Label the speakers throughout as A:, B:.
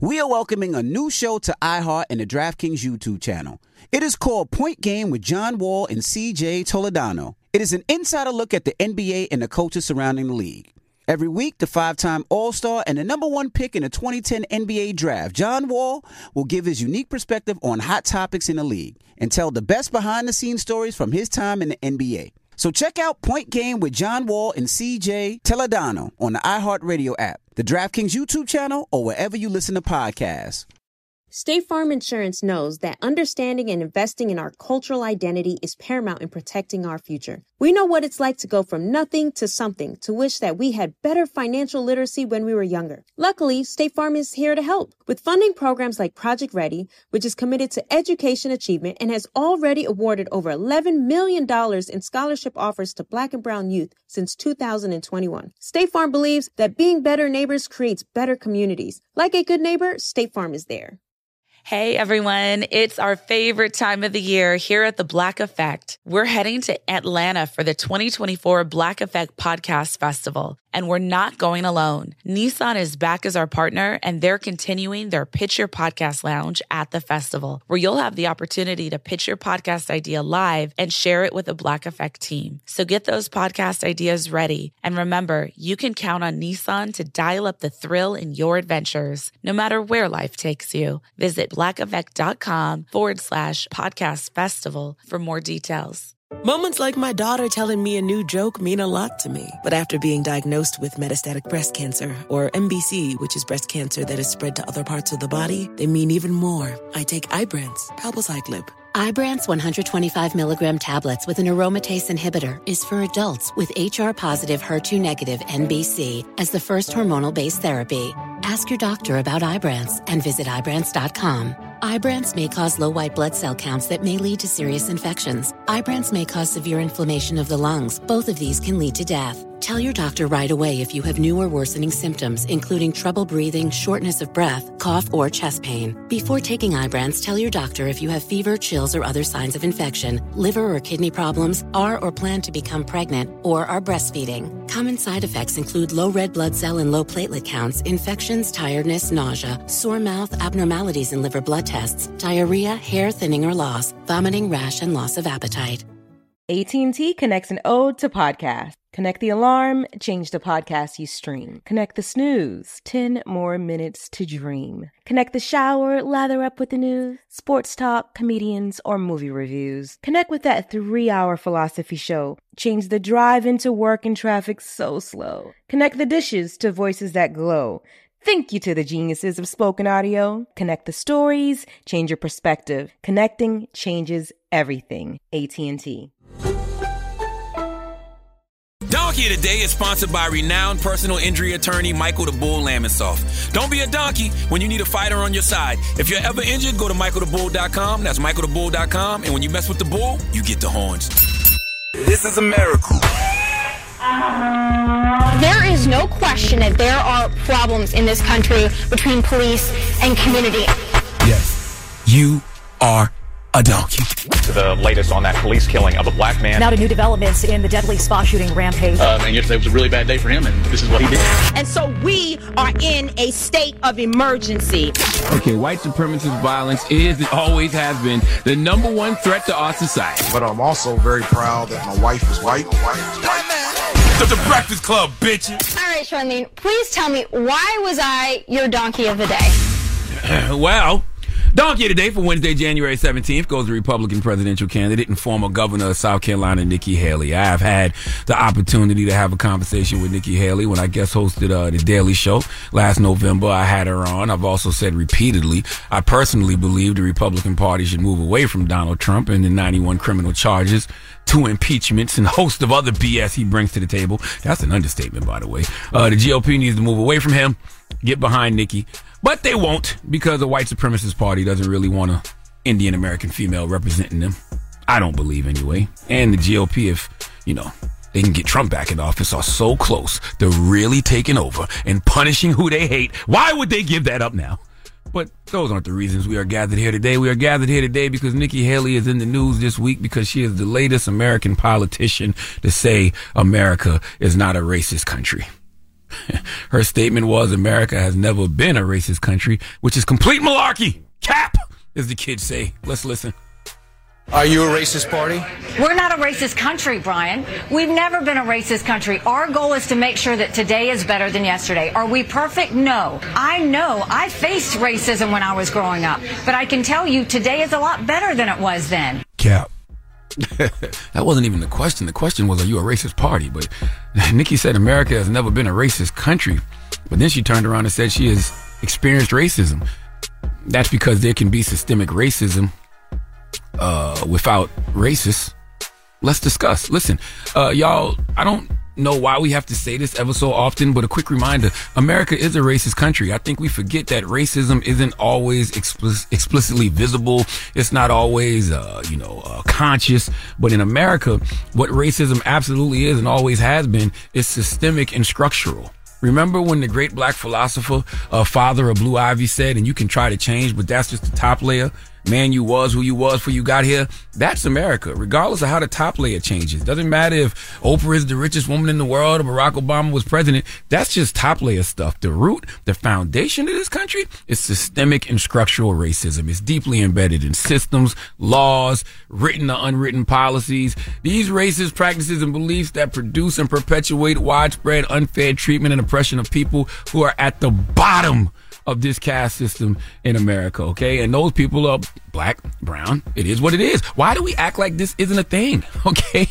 A: We are welcoming a new show to iHeart and the DraftKings YouTube channel. It is called Point Game with John Wall and CJ Toledano. It is an insider look at the NBA and the coaches surrounding the league. Every week, the 5-time All-Star and the number one pick in the 2010 NBA Draft, John Wall, will give his unique perspective on hot topics in the league and tell the best behind-the-scenes stories from his time in the NBA. So check out Point Game with John Wall and CJ Toledano on the iHeartRadio app, the DraftKings YouTube channel, or wherever you listen to podcasts.
B: State Farm Insurance knows that understanding and investing in our cultural identity is paramount in protecting our future. We know what it's like to go from nothing to something, to wish that we had better financial literacy when we were younger. Luckily, State Farm is here to help with funding programs like Project Ready, which is committed to education achievement and has already awarded over $11 million in scholarship offers to Black and Brown youth since 2021. State Farm believes that being better neighbors creates better communities. Like a good neighbor, State Farm is there.
C: Hey everyone, it's our favorite time of the year here at the Black Effect. We're heading to Atlanta for the 2024 Black Effect Podcast Festival, and we're not going alone. Nissan is back as our partner, and they're continuing their Pitch Your Podcast Lounge at the festival, where you'll have the opportunity to pitch your podcast idea live and share it with the Black Effect team. So get those podcast ideas ready. And remember, you can count on Nissan to dial up the thrill in your adventures, no matter where life takes you. Visit blackeffect.com/podcast festival for more details.
D: Moments like my daughter telling me a new joke mean a lot to me. But after being diagnosed with metastatic breast cancer, or MBC, which is breast cancer that is spread to other parts of the body, they mean even more. I take Ibrance, palbociclib.
E: Ibrance 125 milligram tablets with an aromatase inhibitor is for adults with HR-positive, HER2-negative MBC as the first hormonal-based therapy. Ask your doctor about Ibrance and visit Ibrance.com. Ibrance may cause low white blood cell counts that may lead to serious infections. Ibrance may cause severe inflammation of the lungs. Both of these can lead to death. Tell your doctor right away if you have new or worsening symptoms, including trouble breathing, shortness of breath, cough, or chest pain. Before taking Ibrance, tell your doctor if you have fever, chills, or other signs of infection, liver or kidney problems, are or plan to become pregnant, or are breastfeeding. Common side effects include low red blood cell and low platelet counts, infections, tiredness, nausea, sore mouth, abnormalities in liver blood tests, diarrhea, hair thinning or loss, vomiting, rash, and loss of appetite.
F: AT&T connects an ode to podcasts. Connect the alarm, change the podcast you stream. Connect the snooze, 10 more minutes to dream. Connect the shower, lather up with the news, sports talk, comedians, or movie reviews. Connect with that 3-hour philosophy show. Change the drive into work and traffic so slow. Connect the dishes to voices that glow. Thank you to the geniuses of spoken audio. Connect the stories, change your perspective. Connecting changes everything. AT&T.
G: Donkey of the Day is sponsored by renowned personal injury attorney Michael the Bull Lamonsoff. Don't be a donkey when you need a fighter on your side. If you're ever injured, go to michaelthebull.com. That's michaelthebull.com. And when you mess with the bull, you get the horns.
H: This is America.
I: There is no question that there are problems in this country between police and community.
G: Yes, you are a donkey.
J: The latest on that police killing of a black man.
K: Now to new developments in the deadly spa shooting rampage.
L: And yesterday was a really bad day for him, and this is what he did.
M: And so we are in a state of emergency.
N: Okay, white supremacist violence is and always has been the number one threat to our society.
O: But I'm also very proud that my wife is white.
G: The Breakfast Club, bitches.
I: All right, Charlene, please tell me, why was I your donkey of the day?
N: Well, donkey of the day for Wednesday, January 17th goes to Republican presidential candidate and former governor of South Carolina, Nikki Haley. I have had the opportunity to have a conversation with Nikki Haley when I guest hosted The Daily Show last November. I had her on. I've also said repeatedly, I personally believe the Republican Party should move away from Donald Trump and the 91 criminal charges, 2 impeachments, and a host of other BS he brings to the table. That's an understatement, by the way. The GOP needs to move away from him, get behind Nikki. But they won't, because the white supremacist party doesn't really want an Indian American female representing them. I don't believe anyway. And the GOP, if, they can get Trump back in office, are so close to really taking over and punishing who they hate. Why would they give that up now? But those aren't the reasons we are gathered here today. We are gathered here today because Nikki Haley is in the news this week because she is the latest American politician to say America is not a racist country. Her statement was, America has never been a racist country, which is complete malarkey. Cap, as the kids say. Let's listen.
P: Are you a racist party?
K: We're not a racist country, Brian. We've never been a racist country. Our goal is to make sure that today is better than yesterday. Are we perfect? No. I know I faced racism when I was growing up, but I can tell you today is a lot better than it was then.
N: Cap. That wasn't even the question. The question was, are you a racist party? But Nikki said America has never been a racist country. But then she turned around and said she has experienced racism. That's because there can be systemic racism without racists. Let's discuss. Listen, y'all, I don't know why we have to say this ever so often, but a quick reminder, America is a racist country. I think we forget that racism isn't always explicitly visible. It's not always, conscious. But in America, what racism absolutely is and always has been is systemic and structural. Remember when the great black philosopher, father of Blue Ivy said, and you can try to change, but that's just the top layer. Man, you was who you was before you got here. That's America, regardless of how the top layer changes. Doesn't matter if Oprah is the richest woman in the world or Barack Obama was president. That's just top layer stuff. The root, the foundation of this country is systemic and structural racism. It's deeply embedded in systems, laws, written or unwritten policies. These racist practices and beliefs that produce and perpetuate widespread unfair treatment and oppression of people who are at the bottom of this caste system in America, okay? And those people are black, brown. It is what it is. Why do we act like this isn't a thing, okay?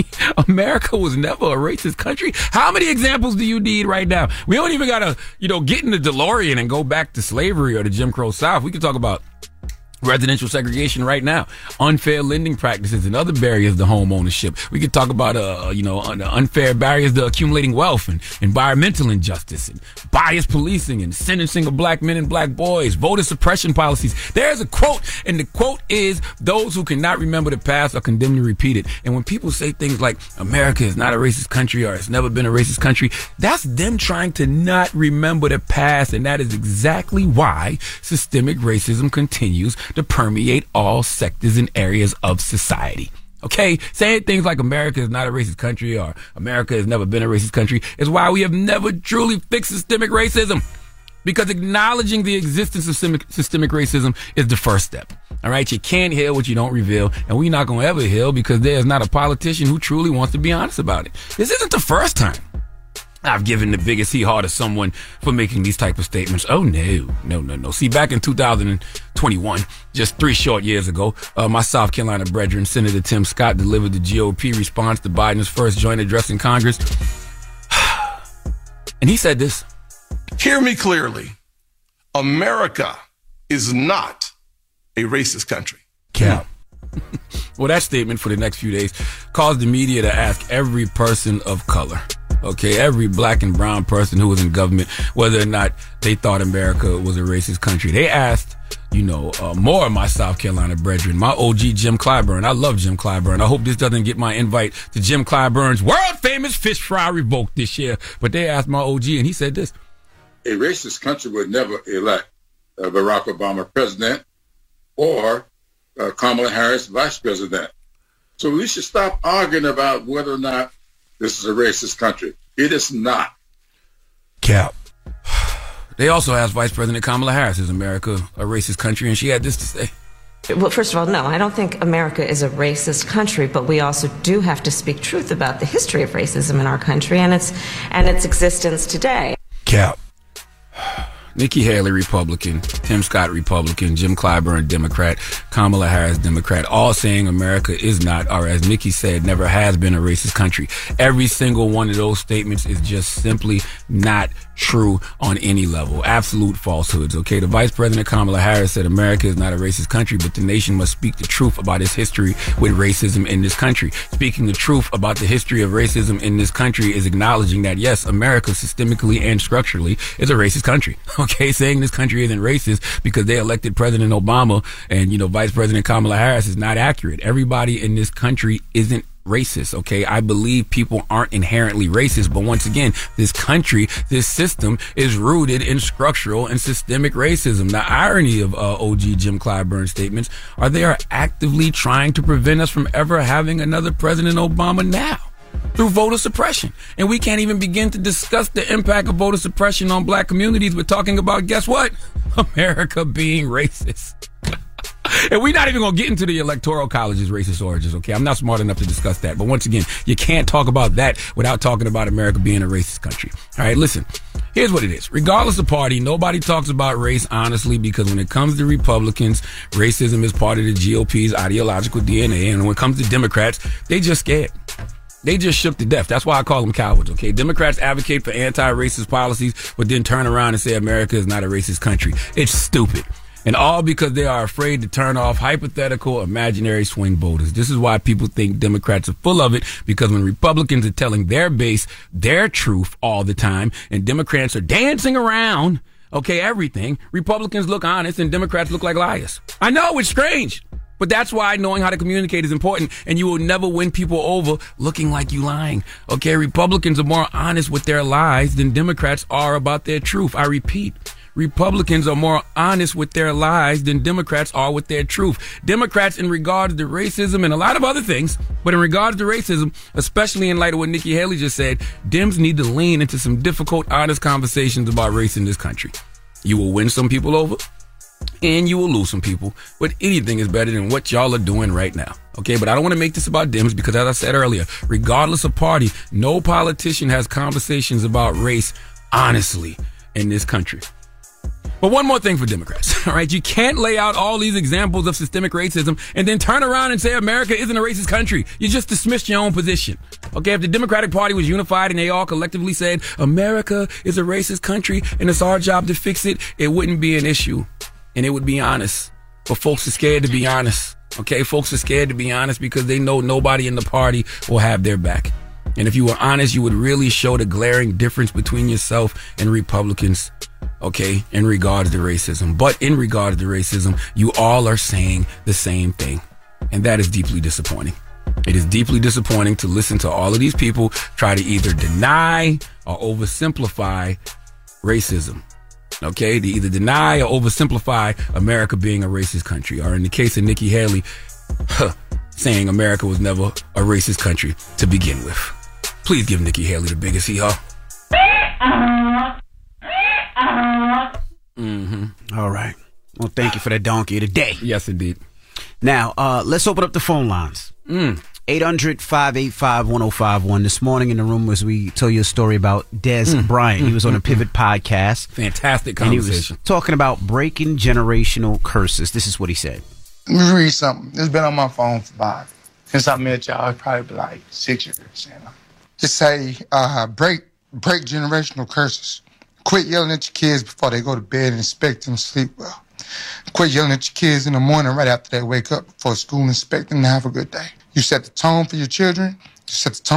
N: America was never a racist country. How many examples do you need right now? We don't even gotta, get in the DeLorean and go back to slavery or the Jim Crow South. We can talk about residential segregation right now, unfair lending practices and other barriers to home ownership. We could talk about, unfair barriers to accumulating wealth and environmental injustice and biased policing and sentencing of black men and black boys, voter suppression policies. There's a quote, and the quote is, those who cannot remember the past are condemned to repeat it. And when people say things like America is not a racist country or it's never been a racist country, that's them trying to not remember the past. And that is exactly why systemic racism continues to permeate all sectors and areas of society. Okay? Saying things like America is not a racist country or America has never been a racist country is why we have never truly fixed systemic racism. Because acknowledging the existence of systemic racism is the first step. All right? You can't heal what you don't reveal, and we're not going to ever heal because there is not a politician who truly wants to be honest about it. This isn't the first time I've given the biggest hee-haw to someone for making these type of statements. Oh, no. See, back in 2021, just 3 short years ago, my South Carolina brethren, Senator Tim Scott, delivered the GOP response to Biden's first joint address in Congress. And he said this.
Q: Hear me clearly. America is not a racist country.
N: Cap. Well, that statement for the next few days caused the media to ask every person of color, okay, every black and brown person who was in government, whether or not they thought America was a racist country. They asked, more of my South Carolina brethren, my OG Jim Clyburn. I love Jim Clyburn. I hope this doesn't get my invite to Jim Clyburn's world famous fish fry revoked this year. But they asked my OG and he said this.
R: A racist country would never elect Barack Obama president or Kamala Harris vice president. So we should stop arguing about whether or not this is a racist country. It is not.
N: Cap. They also asked Vice President Kamala Harris, is America a racist country? And she had this to say.
S: Well, first of all, no, I don't think America is a racist country, but we also do have to speak truth about the history of racism in our country and its existence today.
N: Cap. Nikki Haley, Republican, Tim Scott, Republican, Jim Clyburn, Democrat, Kamala Harris, Democrat, all saying America is not, or as Nikki said, never has been a racist country. Every single one of those statements is just simply not true on any level. Absolute falsehoods, okay? The Vice President Kamala Harris said America is not a racist country, but the nation must speak the truth about its history with racism in this country. Speaking the truth about the history of racism in this country is acknowledging that, yes, America systemically and structurally is a racist country, okay? Saying this country isn't racist because they elected President Obama and, Vice President Kamala Harris is not accurate. Everybody in this country isn't racist, okay? I believe people aren't inherently racist, but once again, this country, this system is rooted in structural and systemic racism. The irony of OG Jim Clyburn's statements are they are actively trying to prevent us from ever having another President Obama now. through voter suppression. And we can't even begin to discuss the impact of voter suppression on black communities. We're talking about, guess what? America being racist. And we're not even going to get into the Electoral College's racist origins, okay? I'm not smart enough to discuss that. But once again, you can't talk about that without talking about America being a racist country. All right, listen, here's what it is. Regardless of party, nobody talks about race honestly, because when it comes to Republicans, racism is part of the GOP's ideological DNA. And when it comes to Democrats, they just scared. They just shook to death. That's why I call them cowards, okay? Democrats advocate for anti-racist policies, but then turn around and say America is not a racist country. It's stupid. And all because they are afraid to turn off hypothetical, imaginary swing voters. This is why people think Democrats are full of it, because when Republicans are telling their base their truth all the time, and Democrats are dancing around, okay, everything, Republicans look honest and Democrats look like liars. I know, it's strange. But that's why knowing how to communicate is important, and you will never win people over looking like you lying. Okay, Republicans are more honest with their lies than Democrats are about their truth. I repeat, Republicans are more honest with their lies than Democrats are with their truth. Democrats, in regards to racism and a lot of other things, but in regards to racism, especially in light of what Nikki Haley just said, Dems need to lean into some difficult, honest conversations about race in this country. You will win some people over, and you will lose some people, but anything is better than what y'all are doing right now. Okay, but I don't want to make this about Dems, because as I said earlier, regardless of party, no politician has conversations about race honestly in this country. But one more thing for Democrats, all right? You can't lay out all these examples of systemic racism and then turn around and say America isn't a racist country. You just dismissed your own position. Okay, if the Democratic Party was unified and they all collectively said America is a racist country and it's our job to fix it, it wouldn't be an issue. And it would be honest. But folks are scared to be honest. Okay, folks are scared to be honest because they know nobody in the party will have their back. And if you were honest, you would really show the glaring difference between yourself and Republicans, okay, in regards to racism. But in regards to racism, you all are saying the same thing. And that is deeply disappointing. It is deeply disappointing to listen to all of these people try to either deny or oversimplify racism. Okay, to either deny or oversimplify America being a racist country. Or in the case of Nikki Haley, saying America was never a racist country to begin with. Please give Nikki Haley the biggest hee-haw.
A: All right. Well, thank you for that donkey of the day.
N: Yes, indeed.
A: Now, let's open up the phone lines. 800-585-1051. This morning in the room as we tell you a story about Des Bryant. He was on a Pivot podcast.
N: Fantastic conversation.
A: And he was talking about breaking generational curses. This is what he said.
T: Let me read something. It's been on my phone for about, since I met y'all, it's probably been like 6 years. You know? It say, break generational curses. Quit yelling at your kids before they go to bed and expect them to sleep well. Quit yelling at your kids in the morning right after they wake up before school and expect them to have a good day. You set the tone for your children. You set the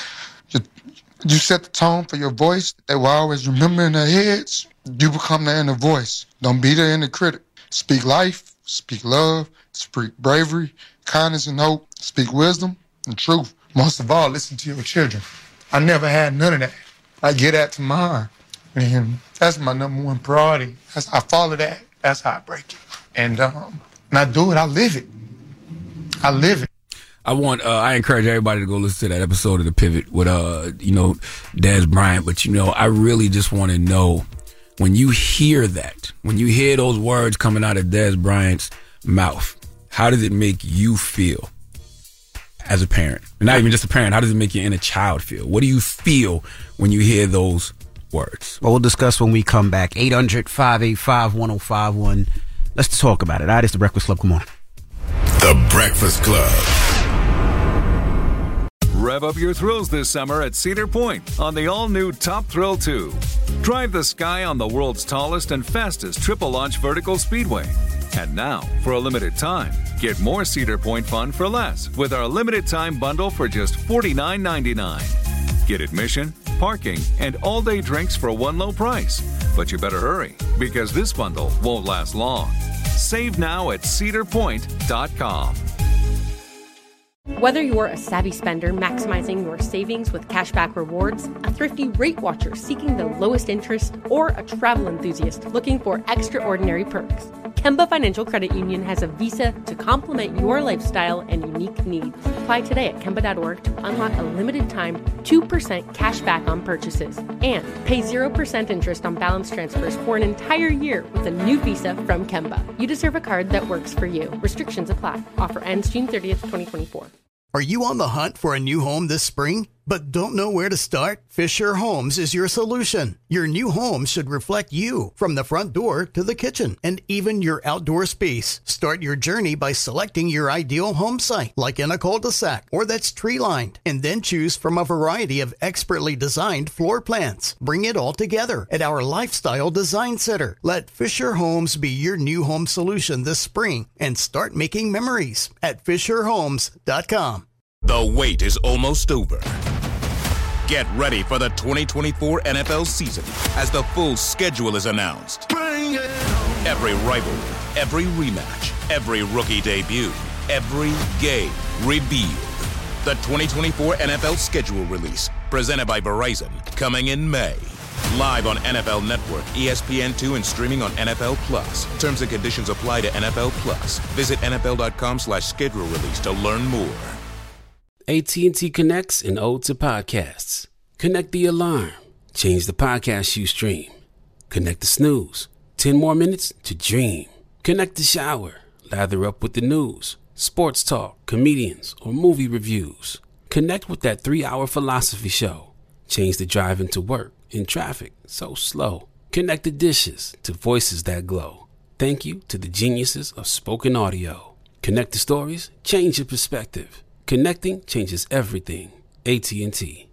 T: tone for your voice. They will always remember in their heads. You become the inner voice. Don't be the inner critic. Speak life, speak love, speak bravery, kindness and hope. Speak wisdom and truth. Most of all, listen to your children. I never had none of that. I get that to mine. And that's my number one priority. I follow that. That's how I break it. And I do it. I live it. I live it.
N: I encourage everybody to go listen to that episode of The Pivot with, Des Bryant. But, I really just want to know, when you hear that, when you hear those words coming out of Des Bryant's mouth, how does it make you feel as a parent? And not even just a parent, how does it make your inner child feel? What do you feel when you hear those words?
A: Well, we'll discuss when we come back. 800-585-1051. Let's talk about it. All right, it's The Breakfast Club. Come on.
H: The Breakfast Club.
U: Rev up your thrills this summer at Cedar Point on the all-new Top Thrill 2. Drive the sky on the world's tallest and fastest triple-launch vertical speedway. And now, for a limited time, get more Cedar Point fun for less with our limited-time bundle for just $49.99. Get admission, parking, and all-day drinks for one low price. But you better hurry, because this bundle won't last long. Save now at cedarpoint.com.
V: Whether you're a savvy spender maximizing your savings with cashback rewards, a thrifty rate watcher seeking the lowest interest, or a travel enthusiast looking for extraordinary perks, Kemba Financial Credit Union has a visa to complement your lifestyle and unique needs. Apply today at Kemba.org to unlock a limited-time 2% cash back on purchases and pay 0% interest on balance transfers for an entire year with a new visa from Kemba. You deserve a card that works for you. Restrictions apply. Offer ends June 30th, 2024.
B: Are you on the hunt for a new home this spring, but don't know where to start? Fisher Homes is your solution. Your new home should reflect you, from the front door to the kitchen, and even your outdoor space. Start your journey by selecting your ideal home site, like in a cul-de-sac or that's tree-lined, and then choose from a variety of expertly designed floor plans. Bring it all together at our Lifestyle Design Center. Let Fisher Homes be your new home solution this spring and start making memories at FisherHomes.com.
H: The wait is almost over. Get ready for the 2024 NFL season as the full schedule is announced. Every rivalry, every rematch, every rookie debut, every game revealed. The 2024 NFL schedule release, presented by Verizon, coming in May. Live on NFL Network, ESPN2, and streaming on NFL Plus. Terms and conditions apply to NFL Plus. Visit NFL.com/schedule release to learn more.
C: AT&T connects an ode to podcasts. Connect the alarm. Change the podcast you stream. Connect the snooze. 10 more minutes to dream. Connect the shower. Lather up with the news, sports talk, comedians, or movie reviews. Connect with that 3-hour philosophy show. Change the drive into work in traffic so slow. Connect the dishes to voices that glow. Thank you to the geniuses of spoken audio. Connect the stories. Change your perspective. Connecting changes everything. AT&T.